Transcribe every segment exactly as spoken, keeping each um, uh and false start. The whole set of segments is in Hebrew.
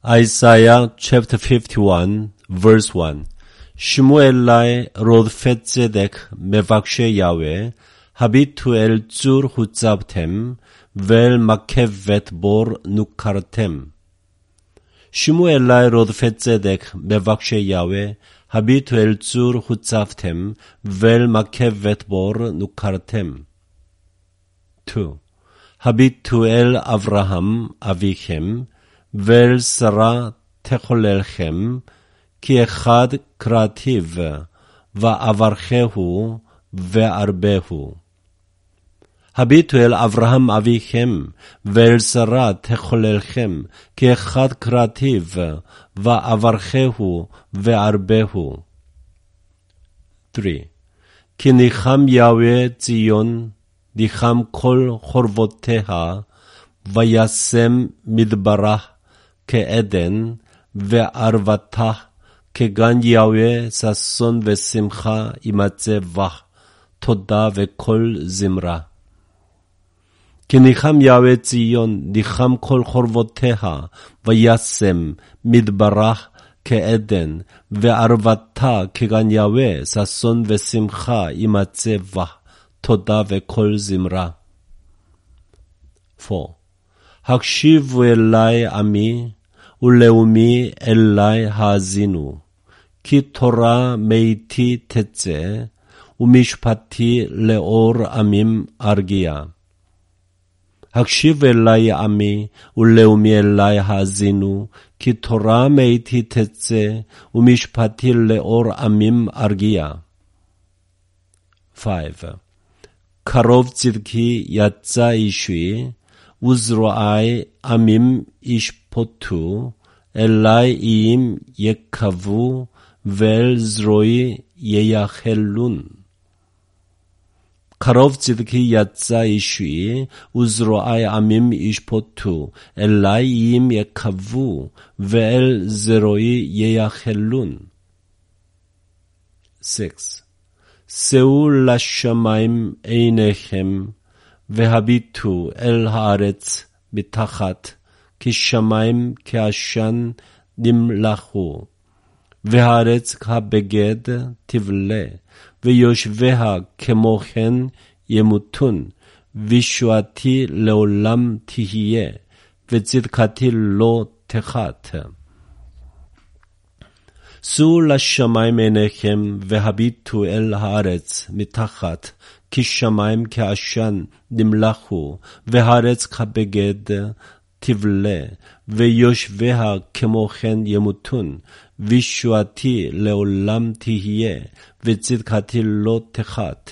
Isaiah chapter fifty-one, verse one. שמואלי רודפי צדק מבקשי יהוה, הביטו אל צור הוצבתם, ואל מקבת בור נוכרתם. שמואלי רודפי צדק מבקשי יהוה, הביטו אל צור הוצבתם, ואל מקבת בור נוכרתם. two. הביטו אל אברהם אביכם, ואל שרה תחוללכם, כי אחד קראתיו, ואברכהו, וארבהו. הביטו אל אברהם אביכם, ואל שרה תחוללכם, כי אחד קראתיו, ואברכהו, וארבהו. three. כי ניחם יהוה ציון, ניחם כל חורבותיה, וישם מדברה כעדן, וערבתה כגן יהוה ששון ושמחה ימצא בה, תודה וכל זמרה. כי ניחם יהוה ציון, ניחם כל חורבותיה, וישם מדברה כעדן, וערבתה כגן יהוה ששון ושמחה ימצא בה, תודה וכל זמרה. four. הקשיבו אלי עמי, ולאומי אלי האזינו, כי תורה מאיתי תצא, ומשפטי לאור עמים ארגיע. הקשיבו אלי עמי, ולאומי אלי האזינו, כי תורה מאיתי תצא, ומשפטי לאור עמים ארגיע. five. קרוב צדקי יצא אישי, וזרועי עמים ישפטו, אלי איים יקבו, ואל זרועי ייחלון. קרוב צדקי יצא אישי, וזרועי עמים ישפטו, אלי איים יקבו, ואל זרועי ייחלון. six. שאו לשמיים עיניכם, והביטו אל הארץ מתחת, כי שמיים כעשן נמלחו, והארץ כבגד תבלה, ויושביה כמו כן ימותון, וישועתי לעולם תהיה, וצדקתי לא תחת. שאו לשמיים עיניכם, והביטו אל הארץ מתחת, כי שמיים כעשן נמלחו, והארץ כבגד תבלה, ויושביה כמו כן ימותון, וישועתי לעולם תהיה, וצדקתי לא תחת.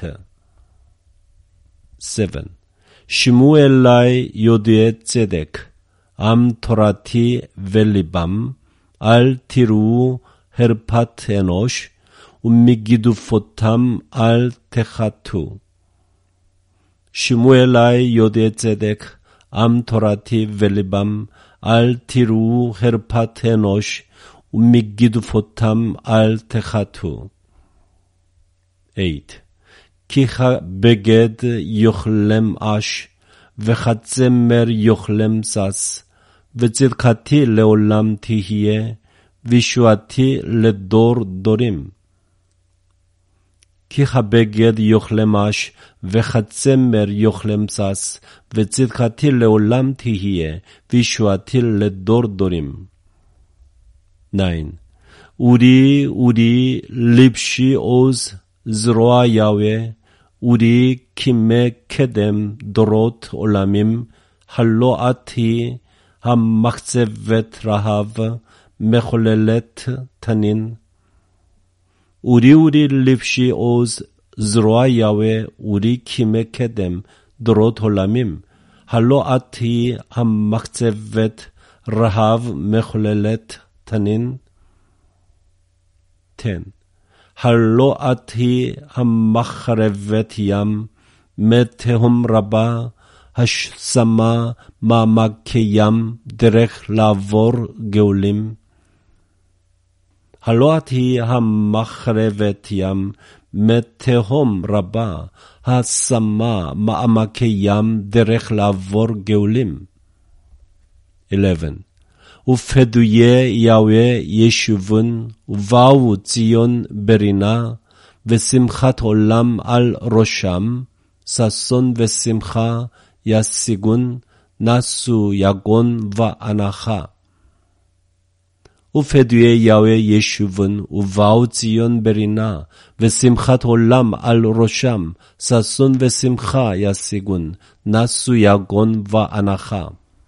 seven. שמעו אלי יודעי צדק, עם תורתי וליבם, אל תראו הרפת אנוש, ומגידופותם אל תחתו. שמעו אלי יודעי צדק, עם תורתי וליבם, אל תראו הרפת אנוש, ומגידופותם אל תחתו. eight. כי בגד יאכלם אש, וכצמר יאכלם שש, וצדקתי לעולם תהיה, וישועתי לדור דורים. כי הבגד יאכלם אש, וכצמר יאכלם שש, וצדקתי לעולם תהיה, וישועתי לדור דורים. nine. אורי אורי לבשי עוז, זרוע יהוה, אורי כימי קדם דורות עולמים, הלא את היא המחצבת רהב, מחוללת תנין. אורי אורי לבשי עוז, זרוע יהוה, אורי כימי קדם דורות עולמים, הלא את היא המחצבת רהב, מחוללת תנין. ten. הלא את היא המחרבת ים, מתהום רבה, השמה מעמקי ים, דרך לעבור גאולים. הלא את היא המחרבת ים, מתהום רבה, השמה מעמקי ים, דרך לעבור גאולים. eleven. ופדויי יהוה ישובון, ובאו ציון ברינה, ושמחת עולם על ראשם, ששון ושמחה ישיגון, נשאו יגון ואנחה. ופדויי יהוה ישובון, ובאו ציון ברינה, ושמחת עולם על ראשם, ששון ושמחה ישיגון, נשאו יגון ואנחה.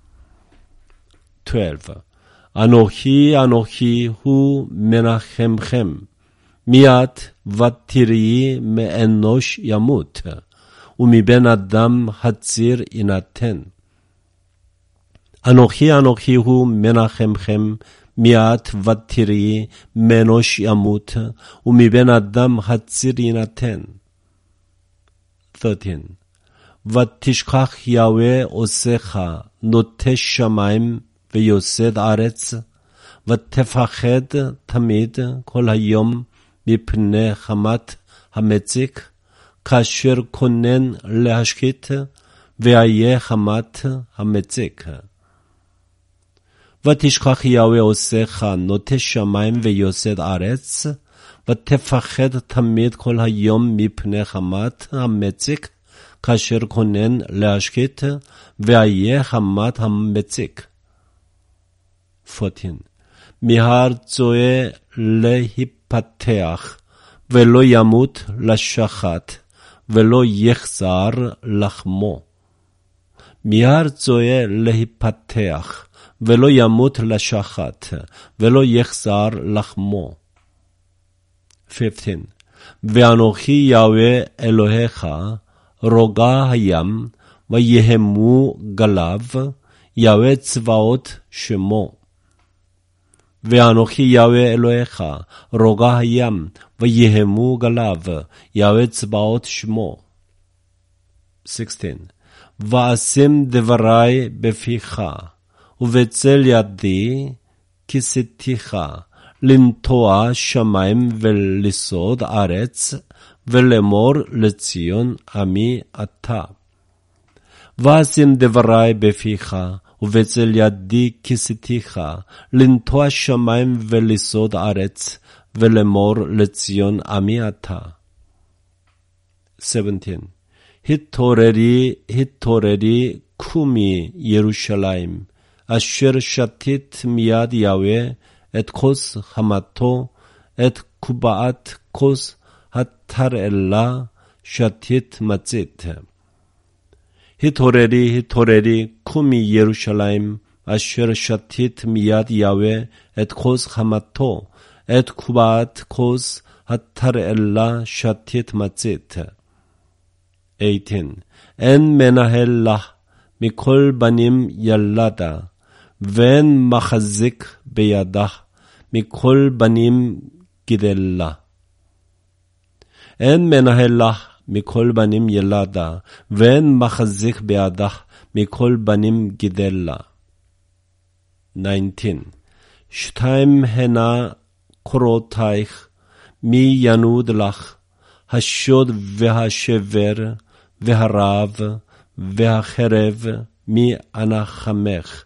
twelve. אנוכי אנוכי הוא מנחמכם, מיד ותראי מאנוש ימות, ומבן אדם הציר יינתן. אנוכי אנוכי הוא מנחמכם, מיד ותראי מאנוש ימות, ומבן אדם הציר יינתן. thirteen. ותשכח יהוה עושך, נוטה שמים ויוסד ארץ, ותפחד תמיד כל היום מפני חמת המציק, כאשר כונן להשחית, והיה חמת המציק. ותשכח יהוה עושך, נוטה שמים ויוסד ארץ, ותפחד תמיד כל היום מפני חמת המציק, כאשר כונן להשחית, והיה חמת המציק. fourteen. מהר צועה להיפתח, ולא ימות לשחט, ולא יחסר לחמו. מהר צועה להיפתח, ולא ימות לשחט, ולא יחסר לחמו. fifteen. ואנוכי יהוה אלוהיך, רוגע הים, ויהמו גליו, יהוה צבאות שמו. ואנוכי יהוה אלוהיך, רוגע הים, ויהמו גליו, יהוה צבאות שמו. sixteen. ואשים דברי בפיך, ובצל ידי כיסיתיך, לנטוע שמים ולסוד ארץ, ולאמור לציון עמי אתה. ואשים דברי בפיך, ובצל ידי כיסיתיך, לנטוע שמים ולסוד ארץ, ולאמור לציון עמי אתה. seventeen. התעוררי, התעוררי, קומי ירושלים, אשר שתית מיד יהוה את כוס חמתו, את קובעת כוס התרעלה, שתית מצית. התעוררי, התעוררי, קומי ירושלים, אשר שתית מיד יהוה את כוס חמתו, את קובעת כוס התרעלה, שתית מצית. eighteen. אין מנהל לך מכל בנים ילדה, ואין מחזיק בידך מכל בנים גדלה. אין מנהל לך מכל בנים ילדה, ואין מחזיק בידך מכל בנים גדלה. nineteen. שתיים הנה קורותייך, מי ינוד לך, השוד והשבר, והרעב, והחרב, מי אנחמך.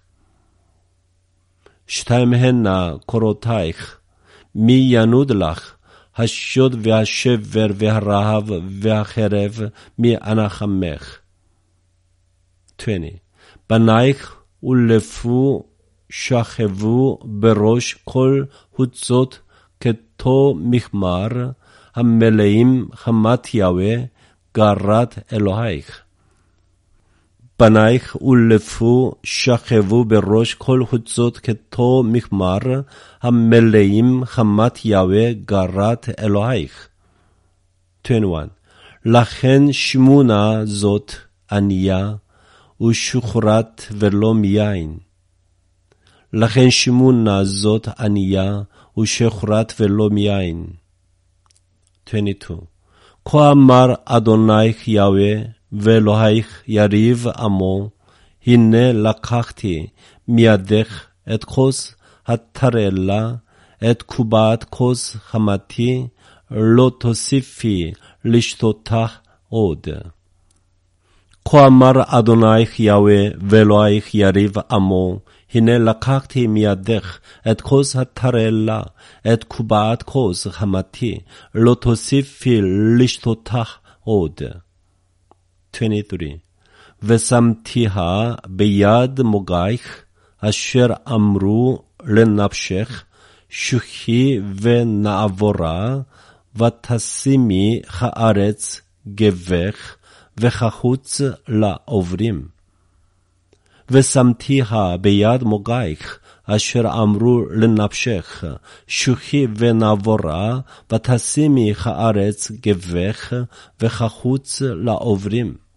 שתיים הנה קורותייך, מי ינוד לך, השוד והשבר והרעב והחרב, מי אנחמך. twenty. בנייך ולפו שכבו בראש כל חוצות כתו מחמר, המלאים חמת יהוה, גרת אלוהיך. בנייך ולפו שכבו בראש כל חוצות כתו מחמר, המלאים חמת יהוה, גרת אלוהיך. twenty-one. לכן שמונה זאת ענייה, ושוחרת ולא מיין. לכן שמונה זאת ענייה, ושוחרת ולא מיין. twenty-two. כה אמר אדונייך יהוה, ואלוהיך יריב עמו, הנה לקחתי מידך את כוס התרעלה, את קובעת כוס חמתי, לא תוסיפי לשתותה עוד. כה אמר אדונייך יהוה, ואלוהיך יריב עמו, הנה לקחתי מידך את כוס התרעלה, את קובעת כוס חמתי, לא תוסיפי לשתותך עוד. עשרים ושלוש ושמתיה ביד מוגייך, אשר אמרו לנפשך, שוכי ונעבורה, ותשימי הארץ גבך, וכחוץ לעוברים. ושמתיה ביד מוגייך, אשר אמרו לנפשך, שוכי ונעבורה, ותשימי הארץ גבך, וכחוץ לעוברים.